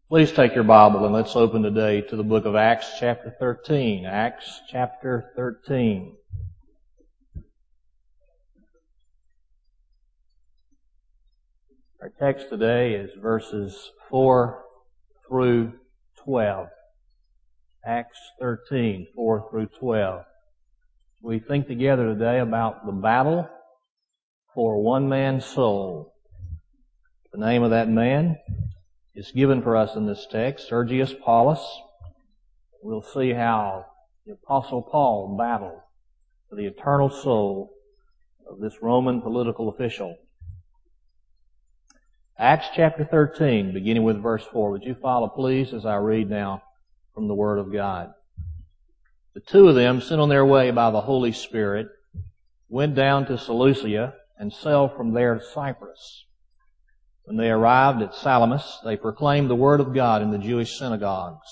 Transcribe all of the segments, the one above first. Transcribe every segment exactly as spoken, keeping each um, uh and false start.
Please take your Bible and let's open today to the book of Acts chapter thirteen. Acts chapter thirteen. Our text today is verses four through twelve. Acts thirteen, four through twelve. We think together today about the battle for one man's soul. The name of that man is given for us in this text, Sergius Paulus. We'll see how the Apostle Paul battled for the eternal soul of this Roman political official. Acts chapter thirteen, beginning with verse four. Would you follow, please, as I read now from the Word of God? The two of them, sent on their way by the Holy Spirit, went down to Seleucia and sailed from there to Cyprus. When they arrived at Salamis, they proclaimed the Word of God in the Jewish synagogues.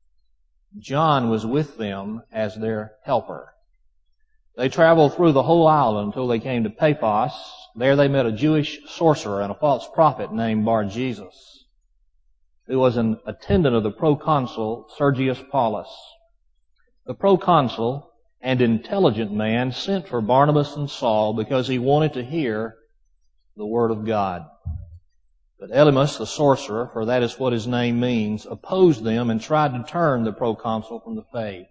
John was with them as their helper. They traveled through the whole island until they came to Paphos. There they met a Jewish sorcerer and a false prophet named Bar-Jesus, who was an attendant of the proconsul Sergius Paulus. The proconsul, an intelligent man, sent for Barnabas and Saul because he wanted to hear the Word of God. But Elymas, the sorcerer, for that is what his name means, opposed them and tried to turn the proconsul from the faith.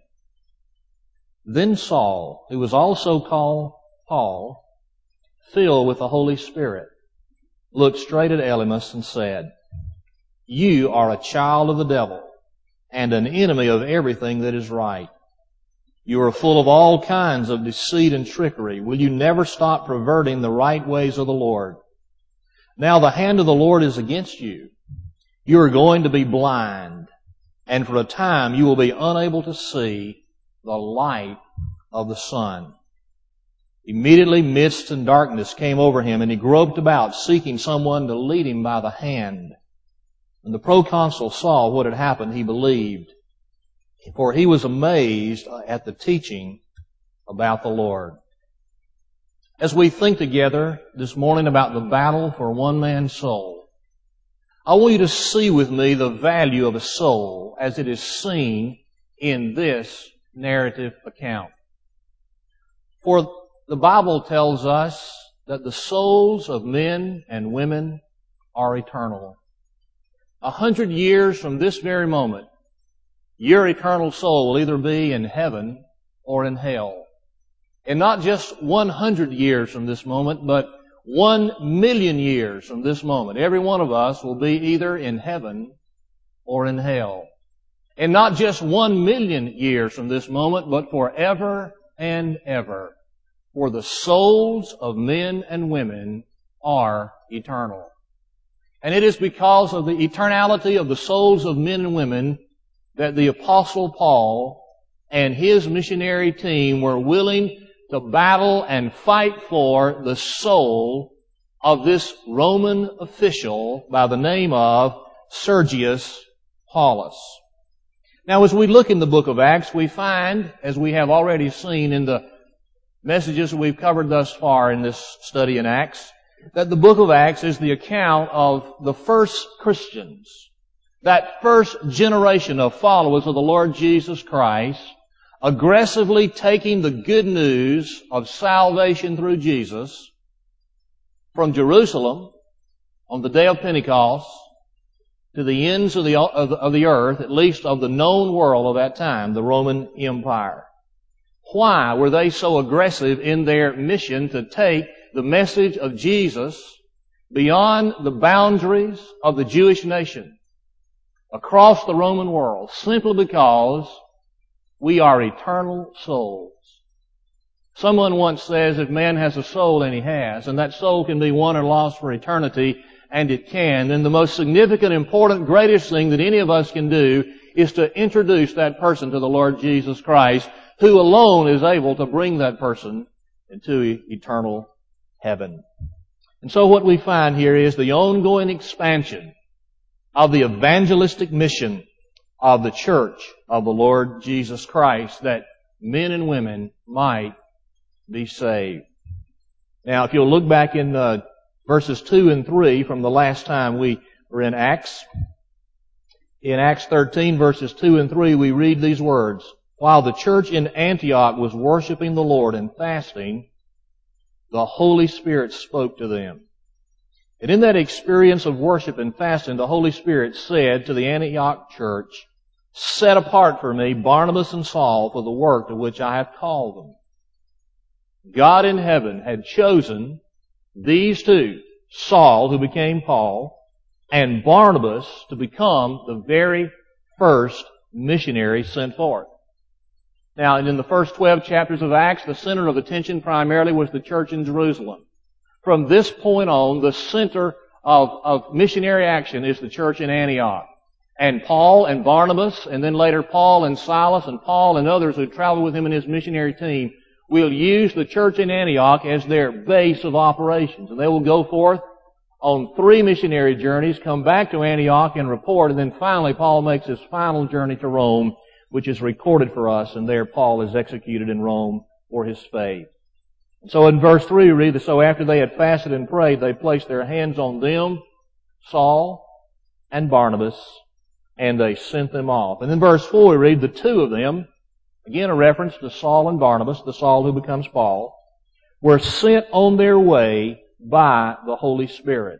Then Saul, who was also called Paul, filled with the Holy Spirit, looked straight at Elymas and said, "You are a child of the devil and an enemy of everything that is right. You are full of all kinds of deceit and trickery. Will you never stop perverting the right ways of the Lord? Now the hand of the Lord is against you. You are going to be blind, and for a time you will be unable to see the light of the sun." Immediately mist and darkness came over him, and he groped about, seeking someone to lead him by the hand. When the proconsul saw what had happened, he believed, for he was amazed at the teaching about the Lord. As we think together this morning about the battle for one man's soul, I want you to see with me the value of a soul as it is seen in this narrative account. For the Bible tells us that the souls of men and women are eternal. A hundred years from this very moment, your eternal soul will either be in heaven or in hell. And not just one hundred years from this moment, but one million years from this moment, every one of us will be either in heaven or in hell. And not just one million years from this moment, but forever and ever. For the souls of men and women are eternal. And it is because of the eternality of the souls of men and women that the Apostle Paul and his missionary team were willing to battle and fight for the soul of this Roman official by the name of Sergius Paulus. Now, as we look in the book of Acts, we find, as we have already seen in the messages we've covered thus far in this study in Acts, that the book of Acts is the account of the first Christians, that first generation of followers of the Lord Jesus Christ, aggressively taking the good news of salvation through Jesus from Jerusalem on the day of Pentecost to the ends of the, of the, of the earth, at least of the known world of that time, the Roman Empire. Why were they so aggressive in their mission to take the message of Jesus beyond the boundaries of the Jewish nation, across the Roman world? Simply because we are eternal souls. Someone once says if man has a soul, and he has, and that soul can be won or lost for eternity, and it can, then the most significant, important, greatest thing that any of us can do is to introduce that person to the Lord Jesus Christ, who alone is able to bring that person into eternal heaven. And so what we find here is the ongoing expansion of the evangelistic mission of the church of the Lord Jesus Christ, that men and women might be saved. Now, if you'll look back in uh, verses two and three from the last time we were in Acts, In Acts thirteen, verses two and three, we read these words, "While the church in Antioch was worshiping the Lord and fasting, the Holy Spirit spoke to them." And in that experience of worship and fasting, the Holy Spirit said to the Antioch church, "Set apart for me Barnabas and Saul for the work to which I have called them." God in heaven had chosen these two, Saul, who became Paul, and Barnabas to become the very first missionary sent forth. Now, in the first twelve chapters of Acts, the center of attention primarily was the church in Jerusalem. From this point on, the center of, of missionary action is the church in Antioch. And Paul and Barnabas, and then later Paul and Silas, and Paul and others who traveled with him in his missionary team, will use the church in Antioch as their base of operations. And they will go forth on three missionary journeys, come back to Antioch and report, and then finally Paul makes his final journey to Rome, which is recorded for us, and there Paul is executed in Rome for his faith. So in verse three we read that, "So after they had fasted and prayed, they placed their hands on them, Saul and Barnabas, and they sent them off." And in verse four we read, "The two of them," again a reference to Saul and Barnabas, the Saul who becomes Paul, "were sent on their way by the Holy Spirit."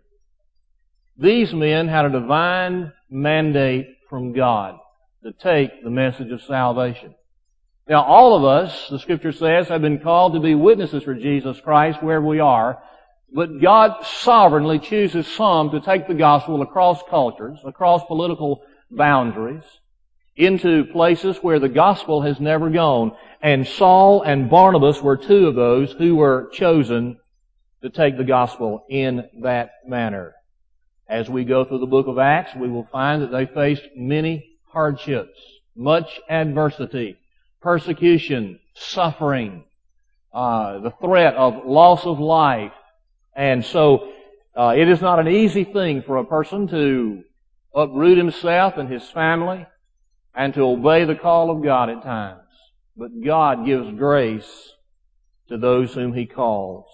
These men had a divine mandate from God to take the message of salvation. Now, all of us, the Scripture says, have been called to be witnesses for Jesus Christ wherever we are, but God sovereignly chooses some to take the gospel across cultures, across political boundaries, into places where the gospel has never gone. And Saul and Barnabas were two of those who were chosen to take the gospel in that manner. As we go through the book of Acts, we will find that they faced many hardships, much adversity, persecution, suffering, uh, the threat of loss of life. And so uh, it is not an easy thing for a person to uproot himself and his family and to obey the call of God at times. But God gives grace to those whom He calls.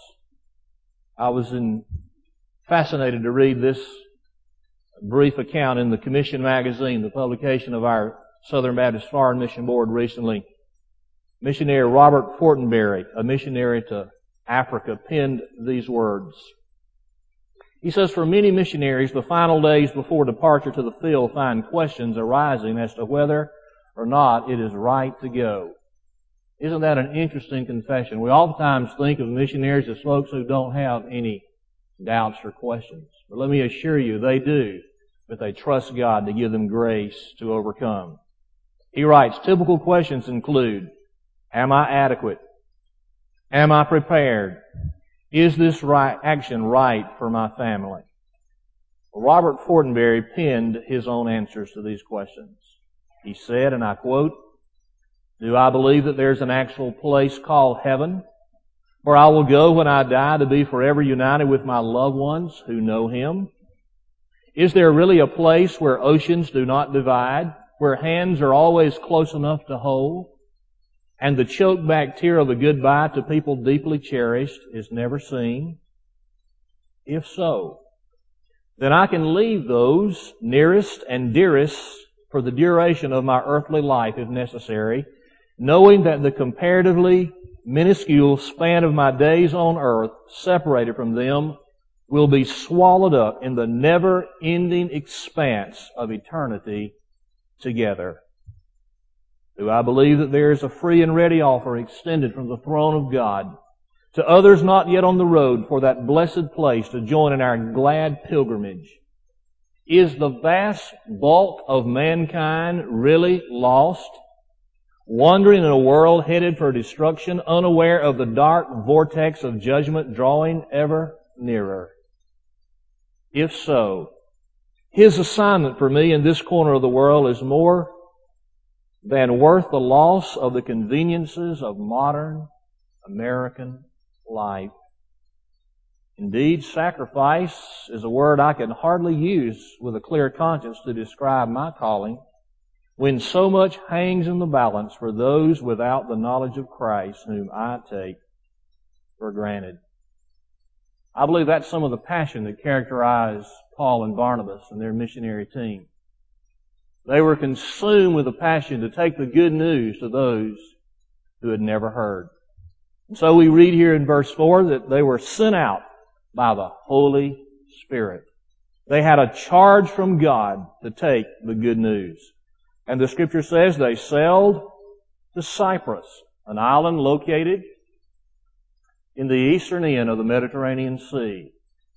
I was in, fascinated to read this brief account in the Commission magazine, the publication of our Southern Baptist Foreign Mission Board recently. Missionary Robert Fortenberry, a missionary to Africa, penned these words. He says, "For many missionaries, the final days before departure to the field find questions arising as to whether or not it is right to go." Isn't that an interesting confession? We oftentimes think of missionaries as folks who don't have any doubts or questions. But let me assure you, they do, but they trust God to give them grace to overcome. He writes, typical questions include, am I adequate? Am I prepared? Is this right action right for my family? Well, Robert Fortenberry penned his own answers to these questions. He said, and I quote, "Do I believe that there's an actual place called heaven, where I will go when I die to be forever united with my loved ones who know Him? Is there really a place where oceans do not divide, where hands are always close enough to hold, and the choked back tear of a goodbye to people deeply cherished is never seen? If so, then I can leave those nearest and dearest for the duration of my earthly life if necessary, knowing that the comparatively minuscule span of my days on earth, separated from them, will be swallowed up in the never-ending expanse of eternity together. Do I believe that there is a free and ready offer extended from the throne of God to others not yet on the road for that blessed place to join in our glad pilgrimage? Is the vast bulk of mankind really lost, wandering in a world headed for destruction, unaware of the dark vortex of judgment drawing ever nearer? If so, His assignment for me in this corner of the world is more than worth the loss of the conveniences of modern American life. Indeed, sacrifice is a word I can hardly use with a clear conscience to describe my calling, when so much hangs in the balance for those without the knowledge of Christ, whom I take for granted. I believe that's some of the passion that characterized Paul and Barnabas and their missionary team. They were consumed with a passion to take the good news to those who had never heard. And so we read here in verse four that they were sent out by the Holy Spirit. They had a charge from God to take the good news. And the Scripture says they sailed to Cyprus, an island located in the eastern end of the Mediterranean Sea.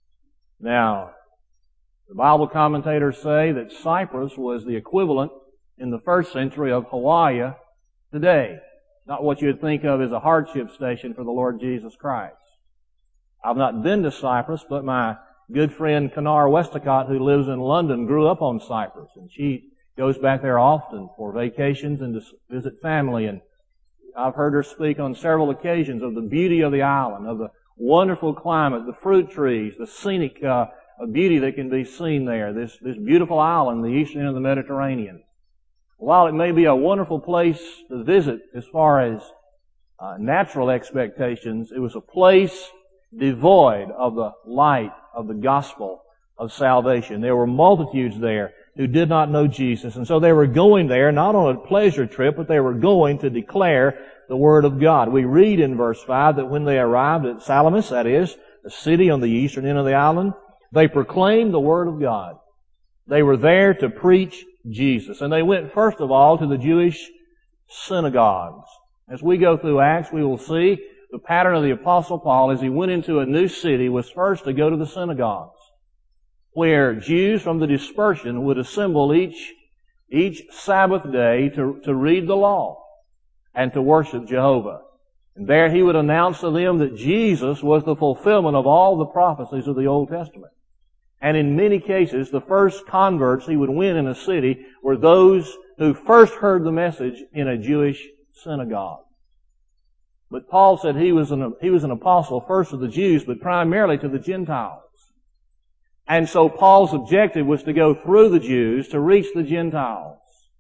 Now, the Bible commentators say that Cyprus was the equivalent in the first century of Hawaii today. Not what you'd think of as a hardship station for the Lord Jesus Christ. I've not been to Cyprus, but my good friend Kanar Westacott, who lives in London, grew up on Cyprus, and she goes back there often for vacations and to visit family. And I've heard her speak on several occasions of the beauty of the island, of the wonderful climate, the fruit trees, the scenic uh, beauty that can be seen there. This this beautiful island, the eastern end of the Mediterranean. While it may be a wonderful place to visit as far as uh, natural expectations, it was a place devoid of the light of the gospel of salvation. There were multitudes there who did not know Jesus, and so they were going there not on a pleasure trip, but they were going to declare the Word of God. We read in verse five that when they arrived at Salamis, that is, the city on the eastern end of the island, they proclaimed the Word of God. They were there to preach Jesus. And they went first of all to the Jewish synagogues. As we go through Acts, we will see the pattern of the Apostle Paul as he went into a new city was first to go to the synagogues, where Jews from the dispersion would assemble each, each Sabbath day to, to read the law and to worship Jehovah. And there he would announce to them that Jesus was the fulfillment of all the prophecies of the Old Testament. And in many cases, the first converts he would win in a city were those who first heard the message in a Jewish synagogue. But Paul said he was an, he was an apostle first to the Jews, but primarily to the Gentiles. And so Paul's objective was to go through the Jews to reach the Gentiles.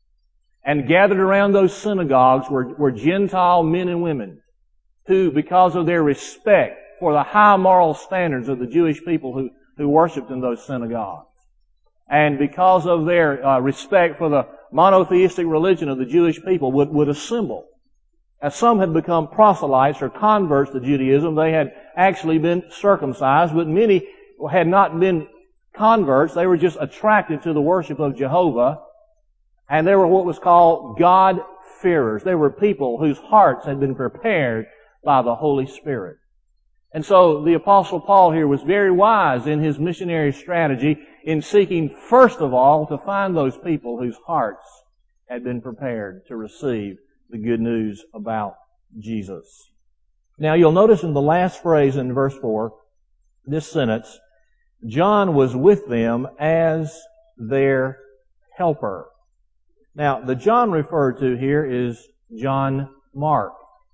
And gathered around those synagogues were, were Gentile men and women who, because of their respect for the high moral standards of the Jewish people who who worshipped in those synagogues, and because of their uh, respect for the monotheistic religion of the Jewish people, would, would assemble. As some had become proselytes or converts to Judaism, they had actually been circumcised, but many had not been converts. They were just attracted to the worship of Jehovah, and they were what was called God-fearers. They were people whose hearts had been prepared by the Holy Spirit. And so the Apostle Paul here was very wise in his missionary strategy in seeking first of all to find those people whose hearts had been prepared to receive the good news about Jesus. Now you'll notice in the last phrase in verse four, this sentence, John was with them as their helper. Now the John referred to here is John Mark.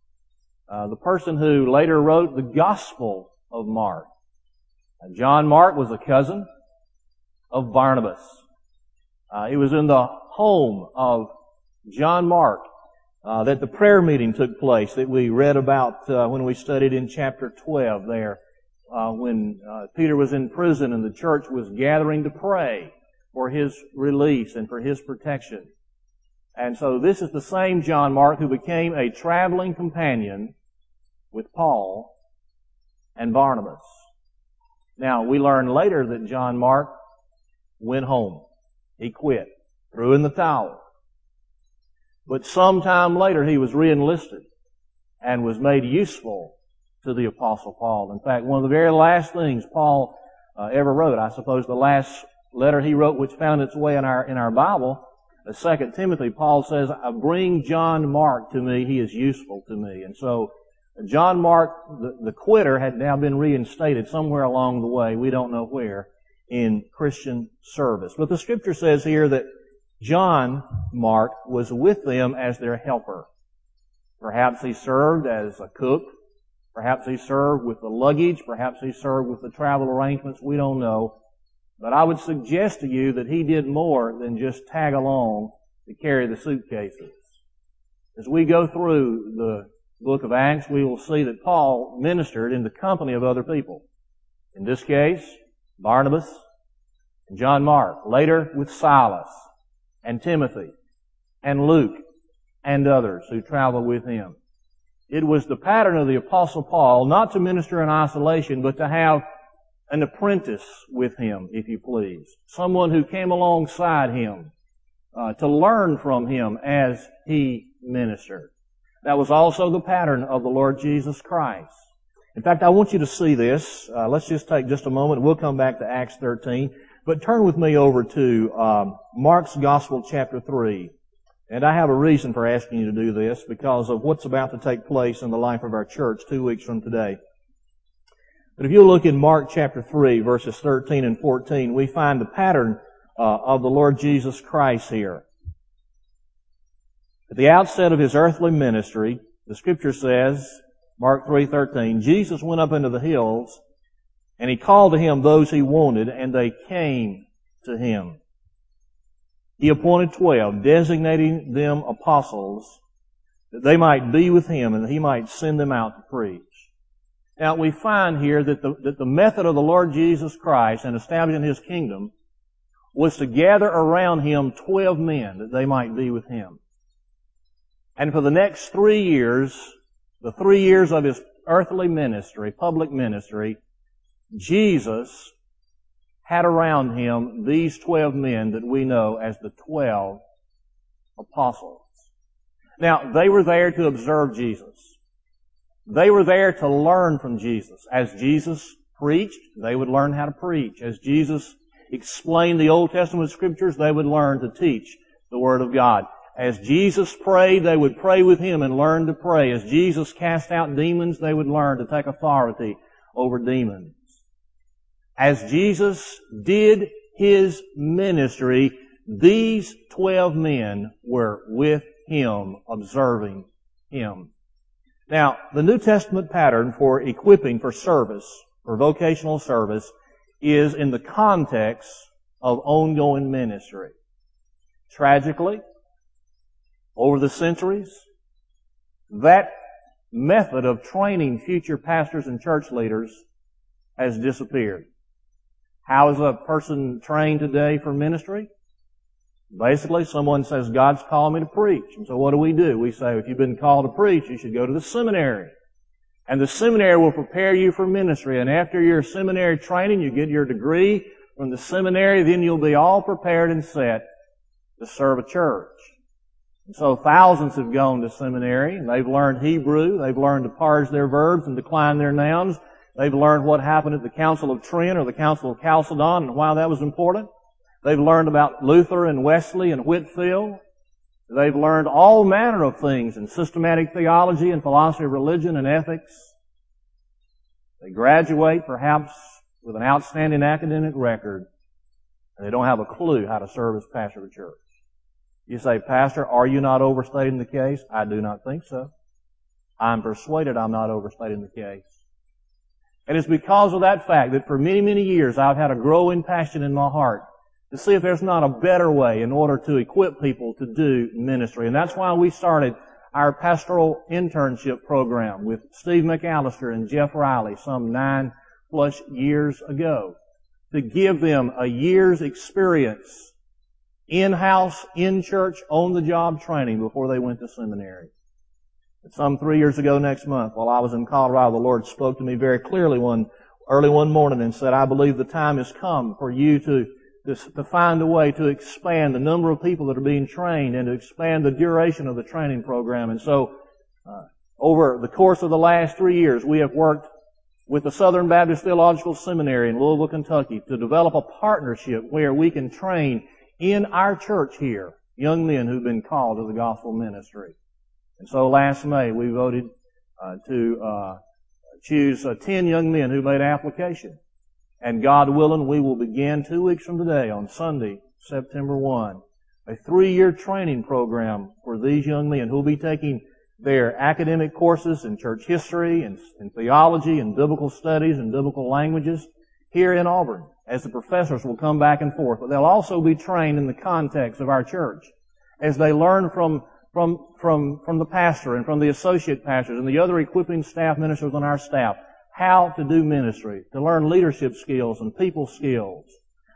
Uh, the person who later wrote the Gospel of Mark. Uh, John Mark was a cousin of Barnabas. Uh, it was in the home of John Mark uh, that the prayer meeting took place that we read about uh, when we studied in chapter twelve there, uh, when uh, Peter was in prison and the church was gathering to pray for his release and for his protection. And so this is the same John Mark who became a traveling companion with Paul and Barnabas. Now, we learn later that John Mark went home. He quit, threw in the towel. But sometime later he was re-enlisted and was made useful to the Apostle Paul. In fact, one of the very last things Paul uh, ever wrote, I suppose the last letter he wrote which found its way in our in our Bible, the Second Timothy, Paul says, "Bring John Mark to me, he is useful to me." And so John Mark, the, the quitter, had now been reinstated somewhere along the way, we don't know where, in Christian service. But the Scripture says here that John Mark was with them as their helper. Perhaps he served as a cook. Perhaps he served with the luggage. Perhaps he served with the travel arrangements. We don't know. But I would suggest to you that he did more than just tag along to carry the suitcases. As we go through the book of Acts, we will see that Paul ministered in the company of other people. In this case, Barnabas and John Mark. Later with Silas. and Timothy and Luke and others who traveled with him. It was the pattern of the Apostle Paul not to minister in isolation, but to have an apprentice with him, if you please. Someone who came alongside him uh, to learn from him as he ministered. That was also the pattern of the Lord Jesus Christ. In fact, I want you to see this. Uh, let's just take just a moment. We'll come back to Acts thirteen. But turn with me over to um, Mark's Gospel, chapter three. And I have a reason for asking you to do this, because of what's about to take place in the life of our church two weeks from today. But if you look in Mark chapter three, verses thirteen and fourteen, we find the pattern uh, of the Lord Jesus Christ here. At the outset of His earthly ministry, the Scripture says, Mark three thirteen, Jesus went up into the hills, and He called to Him those He wanted, and they came to Him. He appointed twelve, designating them apostles, that they might be with Him and that He might send them out to preach. Now, we find here that the, that the method of the Lord Jesus Christ in establishing His kingdom was to gather around Him twelve men that they might be with Him. And for the next three years, the three years of His earthly ministry, public ministry, Jesus had around Him these twelve men that we know as the twelve apostles. Now, they were there to observe Jesus. They were there to learn from Jesus. As Jesus preached, they would learn how to preach. As Jesus explained the Old Testament Scriptures, they would learn to teach the Word of God. As Jesus prayed, they would pray with Him and learn to pray. As Jesus cast out demons, they would learn to take authority over demons. As Jesus did His ministry, these twelve men were with Him, observing Him. Now, the New Testament pattern for equipping for service, for vocational service, is in the context of ongoing ministry. Tragically, over the centuries, that method of training future pastors and church leaders has disappeared. How is a person trained today for ministry? Basically, someone says, God's called me to preach. And so what do we do? We say, if you've been called to preach, you should go to the seminary. And the seminary will prepare you for ministry. And after your seminary training, you get your degree from the seminary, then you'll be all prepared and set to serve a church. And so thousands have gone to seminary, and they've learned Hebrew, they've learned to parse their verbs and decline their nouns. They've learned what happened at the Council of Trent or the Council of Chalcedon and why that was important. They've learned about Luther and Wesley and Whitefield. They've learned all manner of things in systematic theology and philosophy of religion and ethics. They graduate perhaps with an outstanding academic record, and they don't have a clue how to serve as pastor of a church. You say, Pastor, are you not overstating the case? I do not think so. I'm persuaded I'm not overstating the case. And it's because of that fact that for many, many years I've had a growing passion in my heart to see if there's not a better way in order to equip people to do ministry. And that's why we started our pastoral internship program with Steve McAllister and Jeff Riley some nine plus years ago, to give them a year's experience in-house, in-church, on-the-job training before they went to seminary. Some three years ago next month, while I was in Colorado, the Lord spoke to me very clearly one early one morning and said, I believe the time has come for you to, to, to find a way to expand the number of people that are being trained and to expand the duration of the training program. And so, uh, over the course of the last three years, we have worked with the Southern Baptist Theological Seminary in Louisville, Kentucky, to develop a partnership where we can train in our church here young men who've been called to the gospel ministry. And so last May we voted uh, to uh, choose uh, ten young men who made application. And God willing, we will begin two weeks from today on Sunday, September first, a three-year training program for these young men who will be taking their academic courses in church history and, and theology and biblical studies and biblical languages here in Auburn, as the professors will come back and forth. But they'll also be trained in the context of our church as they learn from From, from, from the pastor and from the associate pastors and the other equipping staff ministers on our staff, how to do ministry, to learn leadership skills and people skills.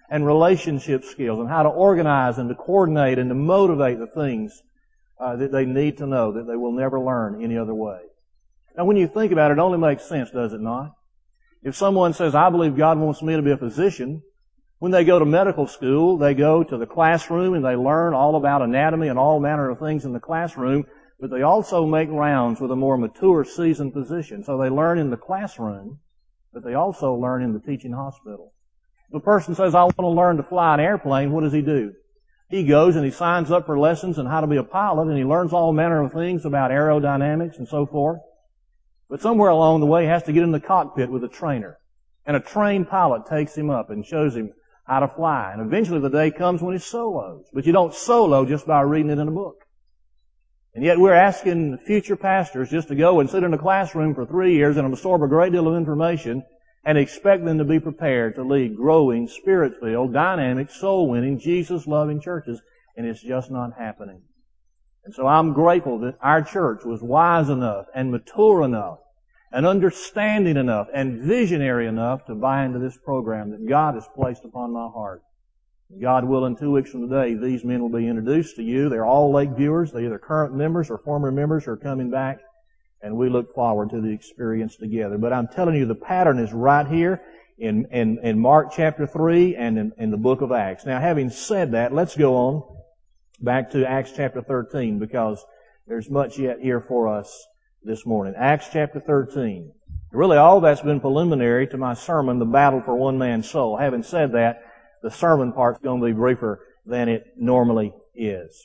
and relationship skills and how to organize and to coordinate and to motivate the things uh, that they need to know that they will never learn any other way. Now, when you think about it, it only makes sense, does it not? If someone says, I believe God wants me to be a physician, when they go to medical school, they go to the classroom and they learn all about anatomy and all manner of things in the classroom, but they also make rounds with a more mature, seasoned physician. So they learn in the classroom, but they also learn in the teaching hospital. If a person says, I want to learn to fly an airplane, what does he do? He goes and he signs up for lessons on how to be a pilot, and he learns all manner of things about aerodynamics and so forth. But somewhere along the way, he has to get in the cockpit with a trainer. And a trained pilot takes him up and shows him how to fly. And eventually the day comes when he solos. But you don't solo just by reading it in a book. And yet we're asking future pastors just to go and sit in a classroom for three years and absorb a great deal of information and expect them to be prepared to lead growing, spirit-filled, dynamic, soul-winning, Jesus-loving churches. And it's just not happening. And so I'm grateful that our church was wise enough and mature enough and understanding enough and visionary enough to buy into this program that God has placed upon my heart. God willing, two weeks from today, these men will be introduced to you. They're all Lake viewers. They're either current members or former members who are coming back, and we look forward to the experience together. But I'm telling you, the pattern is right here in, in, in Mark chapter three and in, in the book of Acts. Now, having said that, let's go on back to Acts chapter thirteen, because there's much yet here for us this morning. Acts chapter thirteen. Really, all that's been preliminary to my sermon, The Battle for One Man's Soul. Having said that, the sermon part's going to be briefer than it normally is.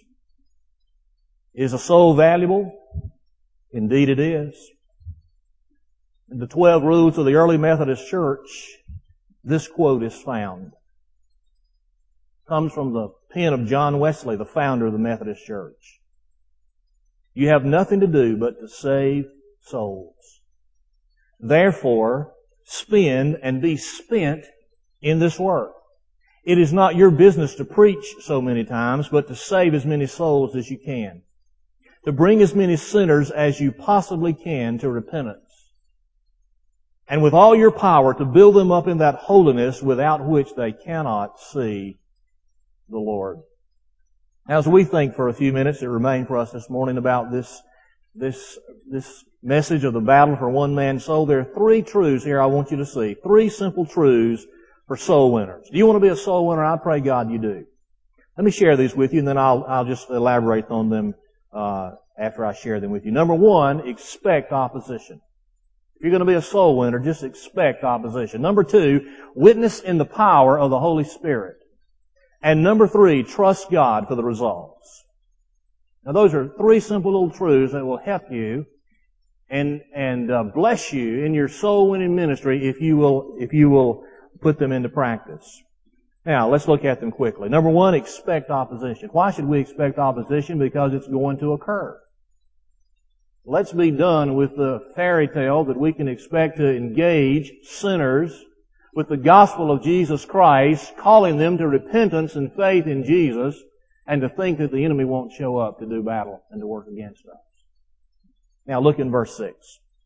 Is a soul valuable? Indeed it is. In the twelve rules of the early Methodist Church, this quote is found. It comes from the pen of John Wesley, the founder of the Methodist Church. You have nothing to do but to save souls. Therefore, spend and be spent in this work. It is not your business to preach so many times, but to save as many souls as you can. To bring as many sinners as you possibly can to repentance. And with all your power to build them up in that holiness without which they cannot see the Lord. Now, as we think for a few minutes that remain for us this morning about this, this, this message of the battle for one man's soul, there are three truths here I want you to see. Three simple truths for soul winners. Do you want to be a soul winner? I pray God you do. Let me share these with you, and then I'll, I'll just elaborate on them uh, after I share them with you. Number one, expect opposition. If you're going to be a soul winner, just expect opposition. Number two, witness in the power of the Holy Spirit. And number three, trust God for the results. Now those are three simple little truths that will help you and, and uh, bless you in your soul winning ministry if you will, if you will put them into practice. Now let's look at them quickly. Number one, expect opposition. Why should we expect opposition? Because it's going to occur. Let's be done with the fairy tale that we can expect to engage sinners with the gospel of Jesus Christ, calling them to repentance and faith in Jesus, and to think that the enemy won't show up to do battle and to work against us. Now look in verse six.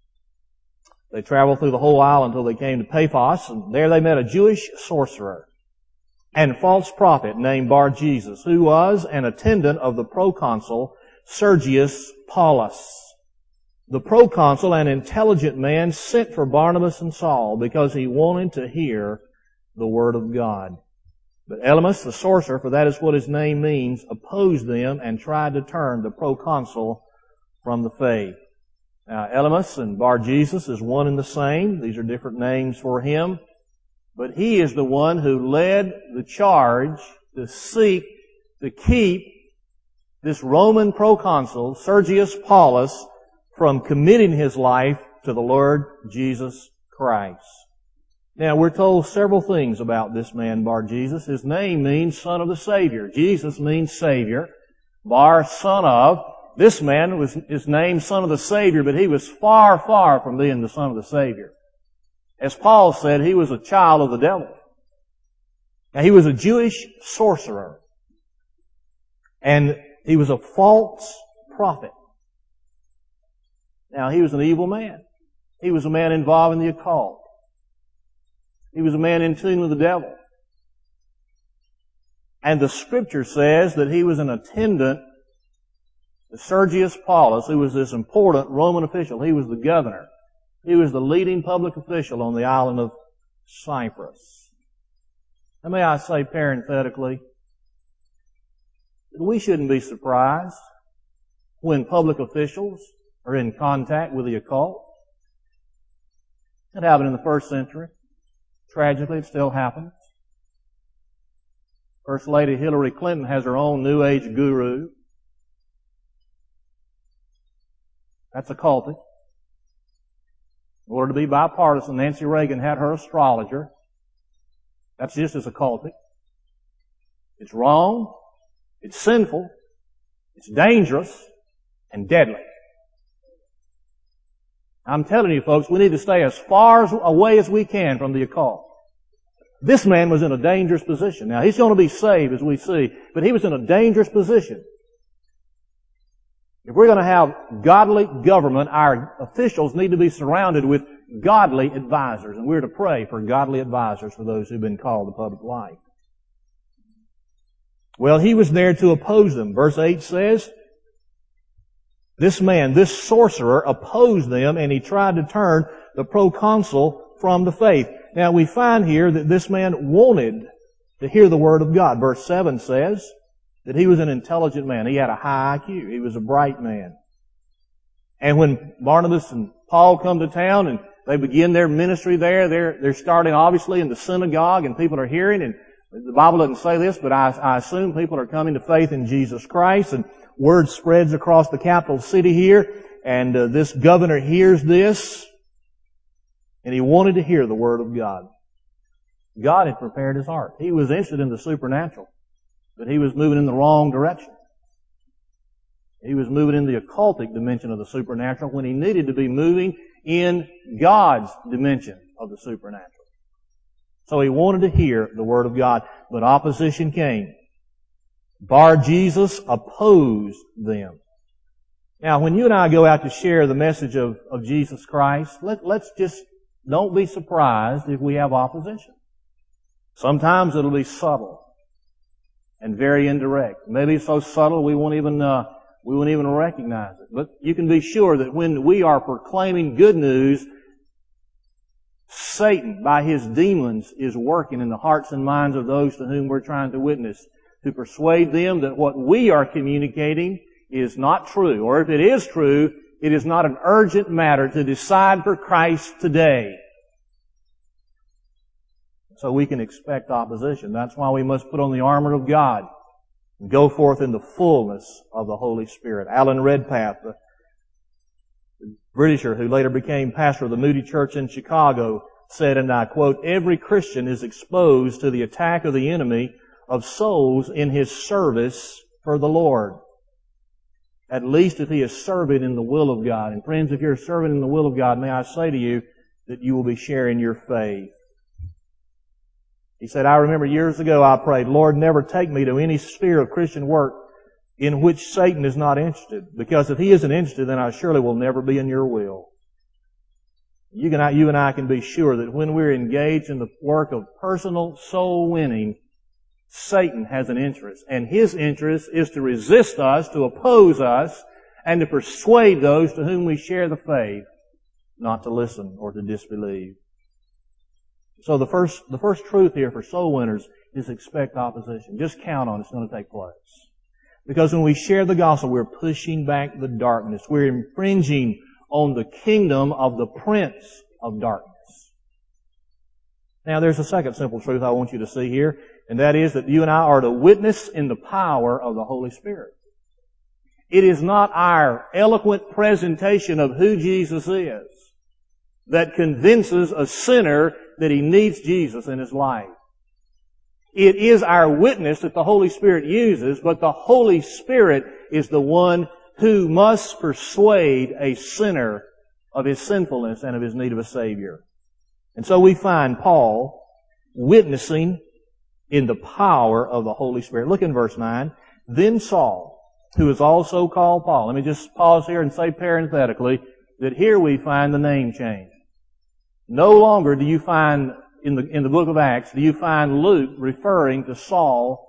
They traveled through the whole isle until they came to Paphos, and there they met a Jewish sorcerer and false prophet named Bar-Jesus, who was an attendant of the proconsul Sergius Paulus. The proconsul, an intelligent man, sent for Barnabas and Saul because he wanted to hear the word of God. But Elymas, the sorcerer, for that is what his name means, opposed them and tried to turn the proconsul from the faith. Now, Elymas and Bar-Jesus is one and the same. These are different names for him. But he is the one who led the charge to seek to keep this Roman proconsul, Sergius Paulus, from committing his life to the Lord Jesus Christ. Now, we're told several things about this man, Bar-Jesus. His name means son of the Savior. Jesus means Savior. Bar, son of. This man was his name, son of the Savior, but he was far, far from being the son of the Savior. As Paul said, he was a child of the devil. Now, he was a Jewish sorcerer. And he was a false prophet. Now, he was an evil man. He was a man involved in the occult. He was a man in tune with the devil. And the Scripture says that he was an attendant to Sergius Paulus, who was this important Roman official. He was the governor. He was the leading public official on the island of Cyprus. And may I say parenthetically, we shouldn't be surprised when public officials are in contact with the occult. It happened in the first century. Tragically, it still happens. First Lady Hillary Clinton has her own New Age guru. That's occultic. In order to be bipartisan, Nancy Reagan had her astrologer. That's just as occultic. It's wrong. It's sinful. It's dangerous and deadly. I'm telling you folks, we need to stay as far away as we can from the occult. This man was in a dangerous position. Now, he's going to be saved, as we see, but he was in a dangerous position. If we're going to have godly government, our officials need to be surrounded with godly advisors, and we're to pray for godly advisors for those who've been called to public life. Well, he was there to oppose them. Verse eight says, this man, this sorcerer, opposed them, and he tried to turn the proconsul from the faith. Now, we find here that this man wanted to hear the Word of God. Verse seven says that he was an intelligent man. He had a high I Q. He was a bright man. And when Barnabas and Paul come to town and they begin their ministry there, they're, they're starting obviously in the synagogue and people are hearing, and the Bible doesn't say this, but I, I assume people are coming to faith in Jesus Christ, and word spreads across the capital city here, and uh, this governor hears this, and he wanted to hear the Word of God. God had prepared his heart. He was interested in the supernatural, but he was moving in the wrong direction. He was moving in the occultic dimension of the supernatural when he needed to be moving in God's dimension of the supernatural. So he wanted to hear the Word of God, but opposition came. Bar Jesus opposed them. Now, when you and I go out to share the message of, of Jesus Christ, let, let's just don't be surprised if we have opposition. Sometimes it'll be subtle and very indirect. Maybe so subtle we won't even uh, we won't even recognize it. But you can be sure that when we are proclaiming good news, Satan, by his demons, is working in the hearts and minds of those to whom we're trying to witness, to persuade them that what we are communicating is not true. Or if it is true, it is not an urgent matter to decide for Christ today. So we can expect opposition. That's why we must put on the armor of God and go forth in the fullness of the Holy Spirit. Alan Redpath, the Britisher who later became pastor of the Moody Church in Chicago, said, and I quote, "Every Christian is exposed to the attack of the enemy of souls in his service for the Lord. At least if he is serving in the will of God." And friends, if you're serving in the will of God, may I say to you that you will be sharing your faith. He said, I remember years ago I prayed, Lord, never take me to any sphere of Christian work in which Satan is not interested. Because if he isn't interested, then I surely will never be in your will. You, can, you and I can be sure that when we're engaged in the work of personal soul winning, Satan has an interest. And his interest is to resist us, to oppose us, and to persuade those to whom we share the faith not to listen or to disbelieve. So the first, the first truth here for soul winners is expect opposition. Just count on it. It's going to take place. Because when we share the gospel, we're pushing back the darkness. We're infringing on the kingdom of the prince of darkness. Now there's a second simple truth I want you to see here, and that is that you and I are to witness in the power of the Holy Spirit. It is not our eloquent presentation of who Jesus is that convinces a sinner that he needs Jesus in his life. It is our witness that the Holy Spirit uses, but the Holy Spirit is the one who must persuade a sinner of his sinfulness and of his need of a Savior. And so we find Paul witnessing in the power of the Holy Spirit. Look in verse nine. Then Saul, who is also called Paul. Let me just pause here and say parenthetically that here we find the name change. No longer do you find, in the, in the book of Acts, do you find Luke referring to Saul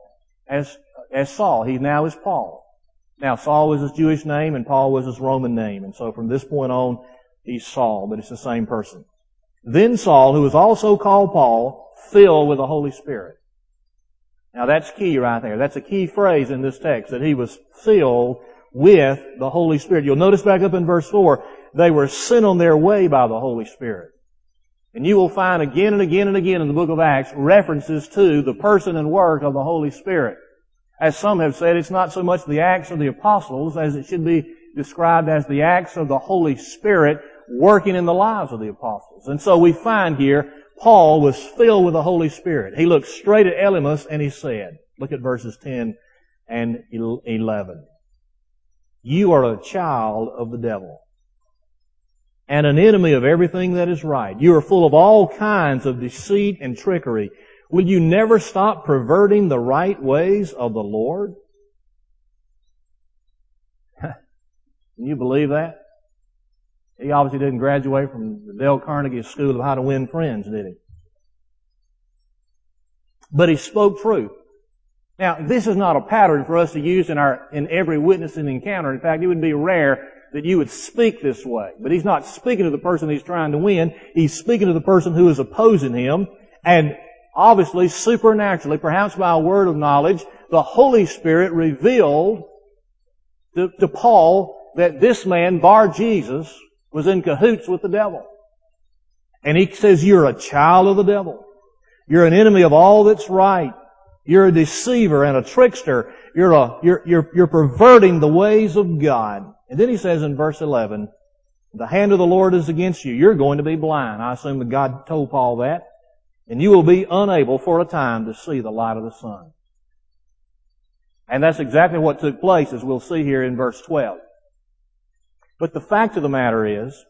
as, as Saul. He now is Paul. Now, Saul was his Jewish name and Paul was his Roman name. And so from this point on, he's Saul, but it's the same person. Then Saul, who was also called Paul, filled with the Holy Spirit. Now that's key right there. That's a key phrase in this text, that he was filled with the Holy Spirit. You'll notice back up in verse four, they were sent on their way by the Holy Spirit. And you will find again and again and again in the book of Acts references to the person and work of the Holy Spirit. As some have said, it's not so much the acts of the apostles as it should be described as the acts of the Holy Spirit working in the lives of the apostles. And so we find here, Paul was filled with the Holy Spirit. He looked straight at Elymas and he said, look at verses ten and eleven. You are a child of the devil and an enemy of everything that is right. You are full of all kinds of deceit and trickery. Will you never stop perverting the right ways of the Lord? Can you believe that? He obviously didn't graduate from the Dale Carnegie School of How to Win Friends, did he? But he spoke truth. Now, this is not a pattern for us to use in our in every witnessing encounter. In fact, it would be rare that you would speak this way. But he's not speaking to the person he's trying to win. He's speaking to the person who is opposing him. And obviously, supernaturally, perhaps by a word of knowledge, the Holy Spirit revealed to, to Paul that this man, Bar Jesus, was in cahoots with the devil. And he says, you're a child of the devil. You're an enemy of all that's right. You're a deceiver and a trickster. You're a, you're, you're, you're perverting the ways of God. And then he says in verse eleven, the hand of the Lord is against you. You're going to be blind. I assume that God told Paul that. And you will be unable for a time to see the light of the sun. And that's exactly what took place, as we'll see here in verse twelve. But the fact of the matter is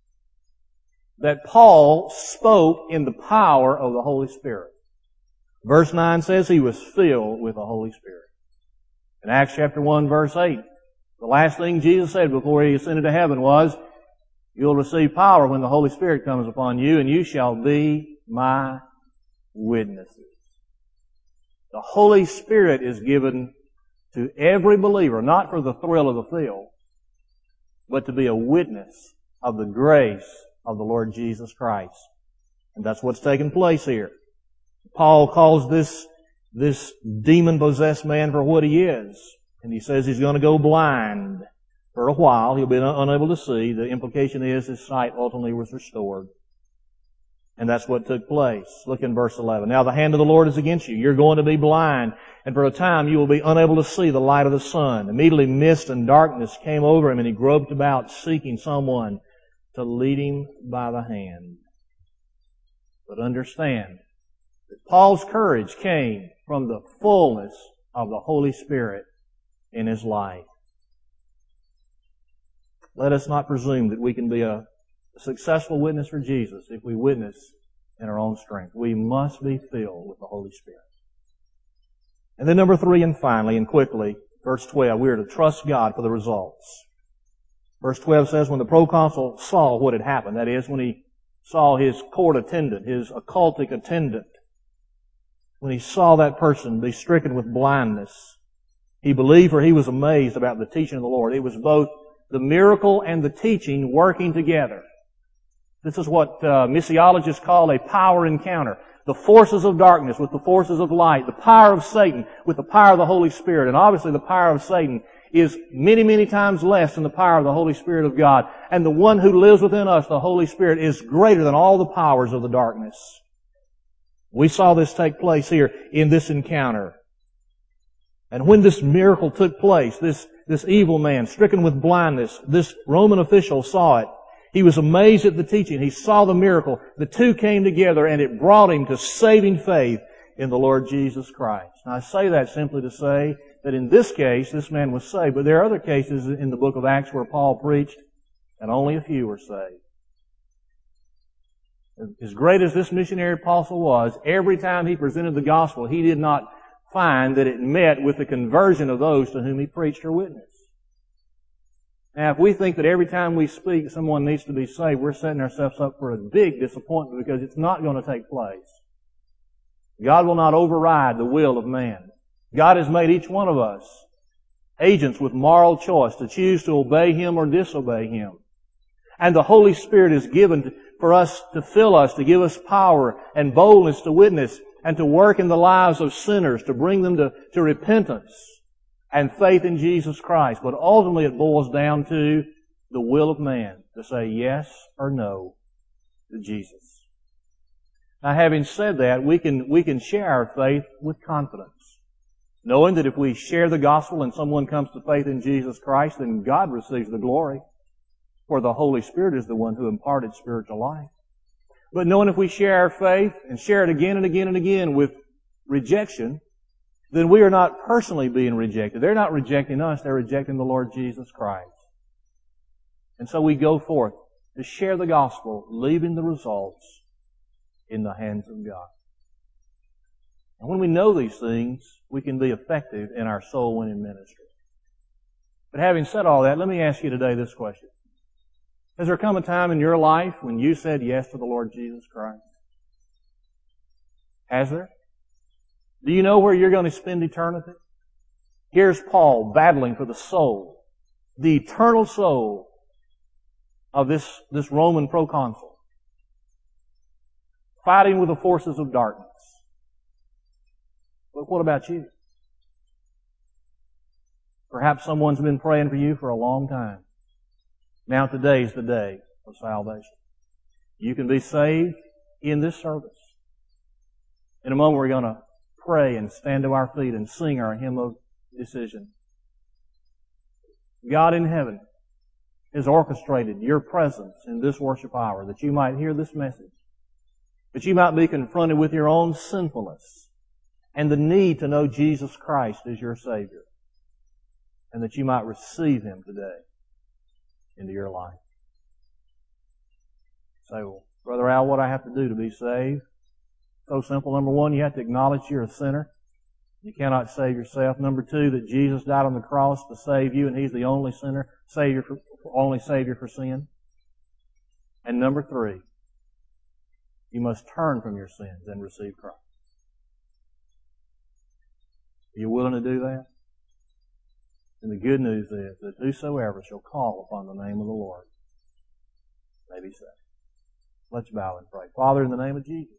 that Paul spoke in the power of the Holy Spirit. Verse nine says he was filled with the Holy Spirit. In Acts chapter one, verse eight, the last thing Jesus said before he ascended to heaven was, you'll receive power when the Holy Spirit comes upon you, and you shall be my witnesses. The Holy Spirit is given to every believer, not for the thrill of the field, but to be a witness of the grace of the Lord Jesus Christ. And that's what's taking place here. Paul calls this, this demon-possessed man for what he is. And he says he's going to go blind for a while. He'll be unable to see. The implication is his sight ultimately was restored. And that's what took place. Look in verse eleven. Now the hand of the Lord is against you. You're going to be blind. And for a time you will be unable to see the light of the sun. Immediately mist and darkness came over him, and he groped about seeking someone to lead him by the hand. But understand that Paul's courage came from the fullness of the Holy Spirit in his life. Let us not presume that we can be a successful witness for Jesus if we witness in our own strength. We must be filled with the Holy Spirit. And then number three, and finally and quickly, verse twelve, we are to trust God for the results. Verse twelve says, when the proconsul saw what had happened, that is, when he saw his court attendant, his occultic attendant, when he saw that person be stricken with blindness, he believed, for he was amazed about the teaching of the Lord. It was both the miracle and the teaching working together. This is what uh, missiologists call a power encounter. The forces of darkness with the forces of light. The power of Satan with the power of the Holy Spirit. And obviously the power of Satan is many, many times less than the power of the Holy Spirit of God. And the one who lives within us, the Holy Spirit, is greater than all the powers of the darkness. We saw this take place here in this encounter. And when this miracle took place, this, this evil man, stricken with blindness, this Roman official saw it. He was amazed at the teaching. He saw the miracle. The two came together, and it brought him to saving faith in the Lord Jesus Christ. Now, I say that simply to say that in this case, this man was saved. But there are other cases in the book of Acts where Paul preached, and only a few were saved. As great as this missionary apostle was, every time he presented the gospel, he did not find that it met with the conversion of those to whom he preached or witnessed. Now, if we think that every time we speak someone needs to be saved, we're setting ourselves up for a big disappointment, because it's not going to take place. God will not override the will of man. God has made each one of us agents with moral choice to choose to obey Him or disobey Him. And the Holy Spirit is given for us to fill us, to give us power and boldness to witness and to work in the lives of sinners, to bring them to, to repentance and faith in Jesus Christ. But ultimately it boils down to the will of man to say yes or no to Jesus. Now, having said that, we can, we can share our faith with confidence, knowing that if we share the gospel and someone comes to faith in Jesus Christ, then God receives the glory, for the Holy Spirit is the one who imparted spiritual life. But knowing if we share our faith and share it again and again and again with rejection, then we are not personally being rejected. They're not rejecting us, they're rejecting the Lord Jesus Christ. And so we go forth to share the gospel, leaving the results in the hands of God. And when we know these things, we can be effective in our soul winning ministry. But having said all that, let me ask you today this question. Has there come a time in your life when you said yes to the Lord Jesus Christ? Has there? Do you know where you're going to spend eternity? Here's Paul battling for the soul, the eternal soul of this, this Roman proconsul, fighting with the forces of darkness. But what about you? Perhaps someone's been praying for you for a long time. Now today's the day of salvation. You can be saved in this service. In a moment we're going to pray and stand to our feet and sing our hymn of decision. God in heaven has orchestrated your presence in this worship hour that you might hear this message, that you might be confronted with your own sinfulness and the need to know Jesus Christ as your Savior, and that you might receive Him today into your life. Say, well, Brother Al, what do I have to do to be saved? So simple. Number one, you have to acknowledge you're a sinner. You cannot save yourself. Number two, that Jesus died on the cross to save you, and He's the only sinner, Savior for, only Savior for sin. And number three, you must turn from your sins and receive Christ. Are you willing to do that? And the good news is that whosoever shall call upon the name of the Lord may be saved. Let's bow and pray. Father, in the name of Jesus,